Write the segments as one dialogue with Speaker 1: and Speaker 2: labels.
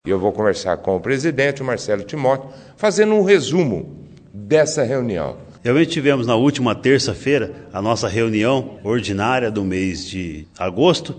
Speaker 1: Eu vou conversar com o presidente, o Marcelo Timóteo, fazendo um resumo dessa reunião.
Speaker 2: Realmente tivemos na última terça-feira a nossa reunião ordinária do mês de agosto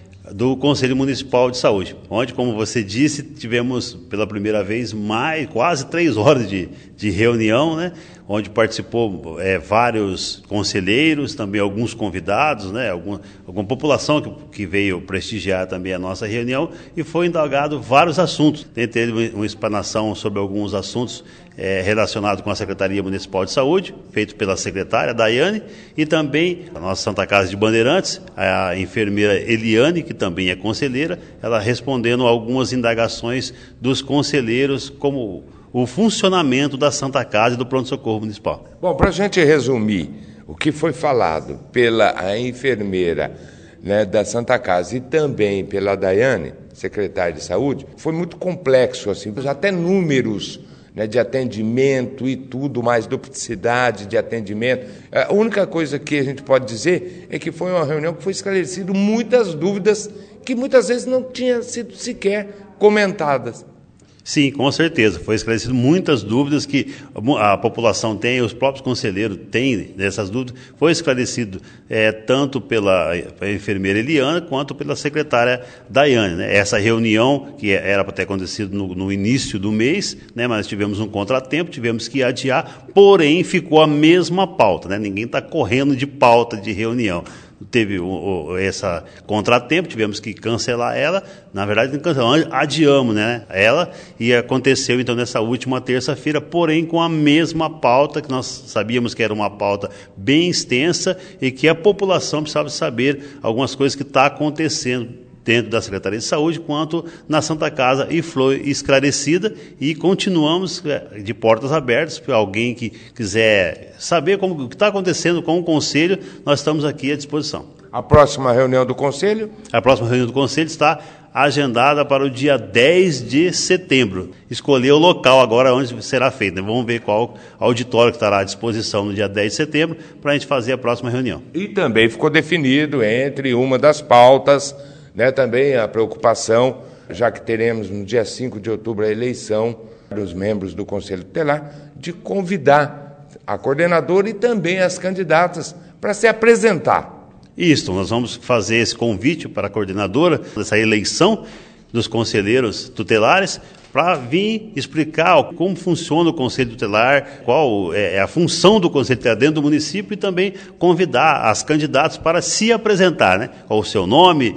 Speaker 2: do Conselho Municipal de Saúde, onde, como você disse, tivemos pela primeira vez quase 3 horas de reunião, né? Onde participou vários conselheiros, também alguns convidados, né? Alguma população que veio prestigiar também a nossa reunião, e foi indagado vários assuntos. Teve uma explanação sobre alguns assuntos relacionados com a Secretaria Municipal de Saúde, feito pela secretária Daiane, e também a nossa Santa Casa de Bandeirantes, a enfermeira Eliane, que também é conselheira, ela respondendo algumas indagações dos conselheiros, como o funcionamento da Santa Casa e do Pronto-Socorro Municipal.
Speaker 1: Bom, para a gente resumir o que foi falado pela enfermeira, né, da Santa Casa e também pela Daiane, secretária de Saúde, foi muito complexo, assim, até números, né, de atendimento e tudo mais, duplicidade de atendimento. A única coisa que a gente pode dizer é que foi uma reunião que foi esclarecido muitas dúvidas que muitas vezes não tinham sido sequer comentadas.
Speaker 2: Sim, com certeza. Foi esclarecido muitas dúvidas que a população tem, os próprios conselheiros têm dessas dúvidas. Foi esclarecido tanto pela enfermeira Eliana quanto pela secretária Daiane, né? Essa reunião, que era para ter acontecido no início do mês, né? Mas tivemos um contratempo, tivemos que adiar, porém ficou a mesma pauta, né? Ninguém está correndo de pauta de reunião. Teve esse contratempo, tivemos que cancelar ela, na verdade não cancelamos, adiamos, né, ela, e aconteceu então nessa última terça-feira, porém com a mesma pauta, que nós sabíamos que era uma pauta bem extensa e que a população precisava saber algumas coisas que estão acontecendo dentro da Secretaria de Saúde, quanto na Santa Casa, e foi esclarecida, e continuamos de portas abertas para alguém que quiser saber o que está acontecendo com o Conselho, nós estamos aqui à disposição.
Speaker 1: A próxima reunião do Conselho?
Speaker 2: A próxima reunião do Conselho está agendada para o dia 10 de setembro. Escolher o local agora onde será feito, né? Vamos ver qual auditório que estará à disposição no dia 10 de setembro para a gente fazer a próxima reunião.
Speaker 1: E também ficou definido entre uma das pautas, né, também a preocupação, já que teremos no dia 5 de outubro a eleição dos membros do Conselho Tutelar, de convidar a coordenadora e também as candidatas para se apresentar.
Speaker 2: Isso, nós vamos fazer esse convite para a coordenadora dessa eleição dos conselheiros tutelares, para vir explicar como funciona o Conselho Tutelar, qual é a função do Conselho Tutelar dentro do município, e também convidar as candidatas para se apresentar, né? Qual o seu nome,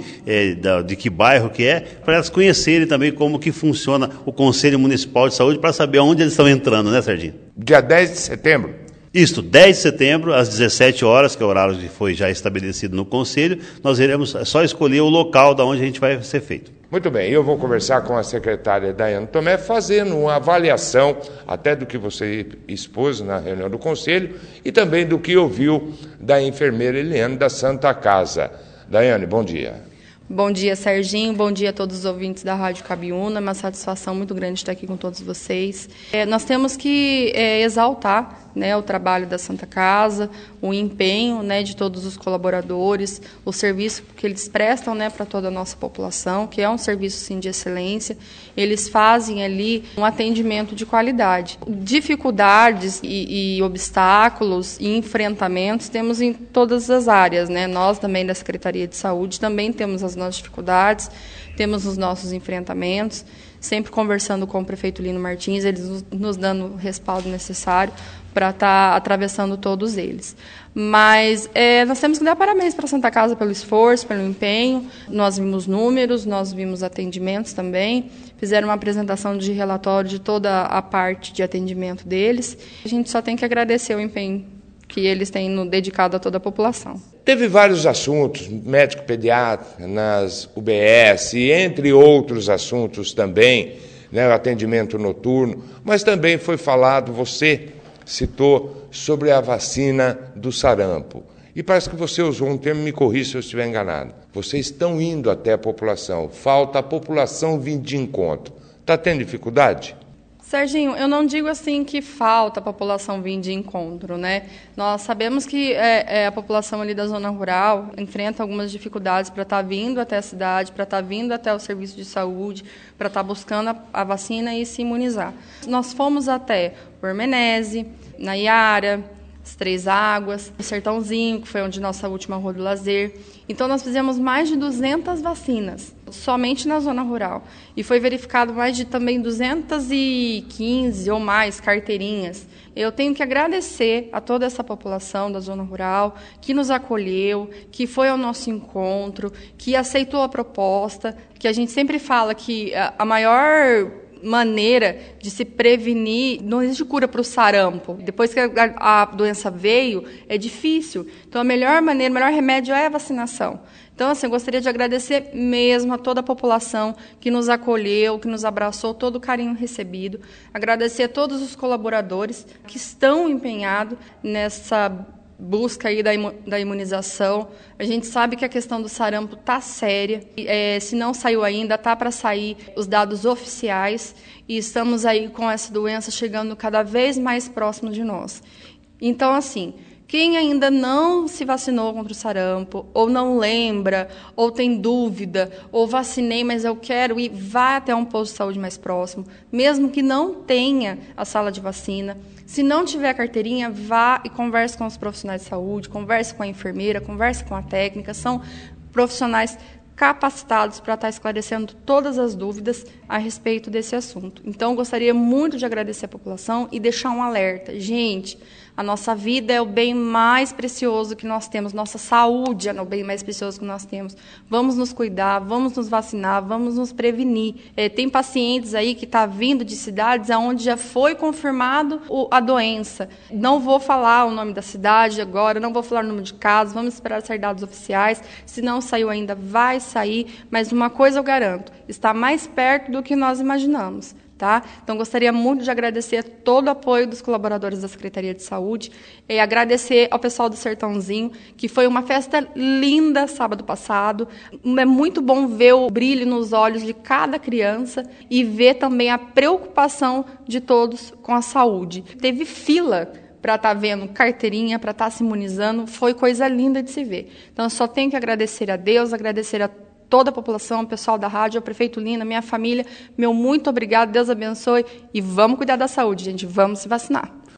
Speaker 2: de que bairro que é, para elas conhecerem também como que funciona o Conselho Municipal de Saúde, para saber onde eles estão entrando, né, Serginho?
Speaker 1: Dia 10 de setembro.
Speaker 2: Isto, 10 de setembro, às 17 horas, que é o horário que foi já estabelecido no Conselho, nós iremos só escolher o local da onde a gente vai ser feito.
Speaker 1: Muito bem, eu vou conversar com a secretária Daiane Tomé, fazendo uma avaliação até do que você expôs na reunião do Conselho e também do que ouviu da enfermeira Eliane da Santa Casa. Daiane, bom dia.
Speaker 3: Bom dia, Serginho. Bom dia a todos os ouvintes da Rádio Cabiúna. É uma satisfação muito grande estar aqui com todos vocês. Nós temos que exaltar, né, o trabalho da Santa Casa, o empenho, né, de todos os colaboradores, o serviço que eles prestam, né, para toda a nossa população, que é um serviço, sim, de excelência. Eles fazem ali um atendimento de qualidade. Dificuldades e obstáculos e enfrentamentos temos em todas as áreas, né? Nós também da Secretaria de Saúde também temos as nossas dificuldades, temos os nossos enfrentamentos, sempre conversando com o prefeito Lino Martins, eles nos dando o respaldo necessário para estar atravessando todos eles. Mas nós temos que dar parabéns para a Santa Casa pelo esforço, pelo empenho. Nós vimos números, nós vimos atendimentos também, fizeram uma apresentação de relatório de toda a parte de atendimento deles. A gente só tem que agradecer o empenho que eles têm dedicado a toda a população.
Speaker 1: Teve vários assuntos, médico pediatra, nas UBS, entre outros assuntos também, né, o atendimento noturno, mas também foi falado, você citou, sobre a vacina do sarampo. E parece que você usou um termo, me corrija se eu estiver enganado. Vocês estão indo até a população, falta a população vir de encontro. Está tendo dificuldade?
Speaker 3: Serginho, eu não digo assim que falta a população vir de encontro, né? Nós sabemos que a população ali da zona rural enfrenta algumas dificuldades para estar vindo até a cidade, para estar vindo até o serviço de saúde, para estar buscando a vacina e se imunizar. Nós fomos até Ormenese, Naiara, as Três Águas, o Sertãozinho, que foi onde nossa última Rua do Lazer. Então, nós fizemos mais de 200 vacinas, somente na zona rural. E foi verificado mais de também 215 ou mais carteirinhas. Eu tenho que agradecer a toda essa população da zona rural que nos acolheu, que foi ao nosso encontro, que aceitou a proposta, que a gente sempre fala que a maior maneira de se prevenir, não existe cura para o sarampo. Depois que a doença veio, é difícil. Então, a melhor maneira, o melhor remédio é a vacinação. Então, assim, eu gostaria de agradecer mesmo a toda a população que nos acolheu, que nos abraçou, todo o carinho recebido. Agradecer a todos os colaboradores que estão empenhados nessa busca aí da imunização. A gente sabe que a questão do sarampo está séria. Se não saiu ainda, está para sair os dados oficiais e estamos aí com essa doença chegando cada vez mais próximo de nós. Então, assim, quem ainda não se vacinou contra o sarampo, ou não lembra, ou tem dúvida, ou vacinei, mas eu quero ir, vá até um posto de saúde mais próximo, mesmo que não tenha a sala de vacina. Se não tiver a carteirinha, vá e converse com os profissionais de saúde, converse com a enfermeira, converse com a técnica. São profissionais capacitados para estar esclarecendo todas as dúvidas a respeito desse assunto. Então, gostaria muito de agradecer a população e deixar um alerta. Gente, a nossa vida é o bem mais precioso que nós temos, nossa saúde é o bem mais precioso que nós temos. Vamos nos cuidar, vamos nos vacinar, vamos nos prevenir. Tem pacientes aí que estão vindo de cidades onde já foi confirmado a doença. Não vou falar o nome da cidade agora, não vou falar o número de casos, vamos esperar sair dados oficiais. Se não saiu ainda, vai sair, mas uma coisa eu garanto, está mais perto do que nós imaginamos. Tá? Então, gostaria muito de agradecer todo o apoio dos colaboradores da Secretaria de Saúde e agradecer ao pessoal do Sertãozinho, que foi uma festa linda sábado passado. É muito bom ver o brilho nos olhos de cada criança e ver também a preocupação de todos com a saúde. Teve fila para estar vendo carteirinha, para estar se imunizando, foi coisa linda de se ver. Então, eu só tenho que agradecer a Deus, agradecer a toda a população, o pessoal da rádio, o prefeito Lina, minha família, meu muito obrigado, Deus abençoe e vamos cuidar da saúde, gente, vamos se vacinar.